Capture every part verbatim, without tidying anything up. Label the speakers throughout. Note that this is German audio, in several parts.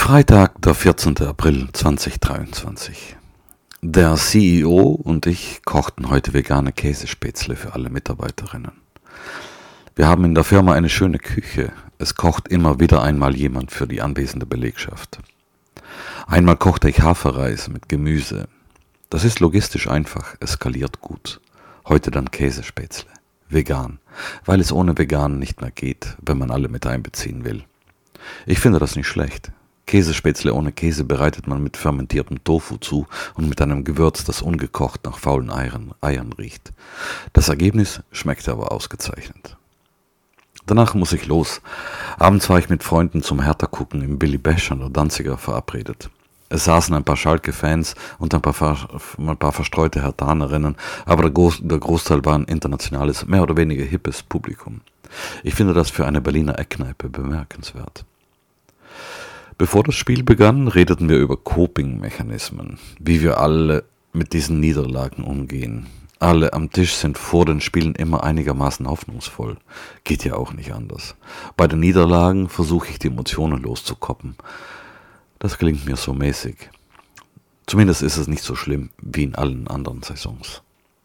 Speaker 1: Freitag, der vierzehnten April zweitausenddreiundzwanzig. Der C E O und ich kochten heute vegane Käsespätzle für alle Mitarbeiterinnen. Wir haben in der Firma eine schöne Küche. Es kocht immer wieder einmal jemand für die anwesende Belegschaft. Einmal kochte ich Haferreis mit Gemüse. Das ist logistisch einfach, es skaliert gut. Heute dann Käsespätzle. Vegan, weil es ohne Vegan nicht mehr geht, wenn man alle mit einbeziehen will. Ich finde das nicht schlecht. Käsespätzle ohne Käse bereitet man mit fermentiertem Tofu zu und mit einem Gewürz, das ungekocht nach faulen Eiern, Eiern riecht. Das Ergebnis schmeckt aber ausgezeichnet. Danach muss ich los. Abends war ich mit Freunden zum Hertha-Gucken im Billy Bash an der Danziger verabredet. Es saßen ein paar Schalke-Fans und ein paar, ein paar verstreute Herthanerinnen, aber der, Groß, der Großteil war ein internationales, mehr oder weniger hippes Publikum. Ich finde das für eine Berliner Eckkneipe bemerkenswert. Bevor das Spiel begann, redeten wir über Coping-Mechanismen, wie wir alle mit diesen Niederlagen umgehen. Alle am Tisch sind vor den Spielen immer einigermaßen hoffnungsvoll. Geht ja auch nicht anders. Bei den Niederlagen versuche ich die Emotionen loszukoppen. Das gelingt mir so mäßig. Zumindest ist es nicht so schlimm wie in allen anderen Saisons.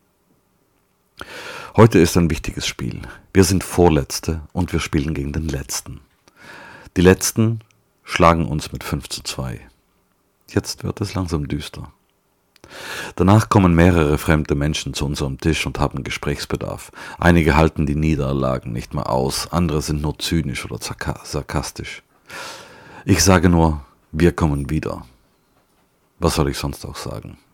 Speaker 1: Heute ist ein wichtiges Spiel. Wir sind Vorletzte und wir spielen gegen den Letzten. Die Letzten schlagen uns mit fünf zu zwei. Jetzt wird es langsam düster. Danach kommen mehrere fremde Menschen zu unserem Tisch und haben Gesprächsbedarf. Einige halten die Niederlagen nicht mehr aus, andere sind nur zynisch oder sarkastisch. Ich sage nur, wir kommen wieder. Was soll ich sonst auch sagen?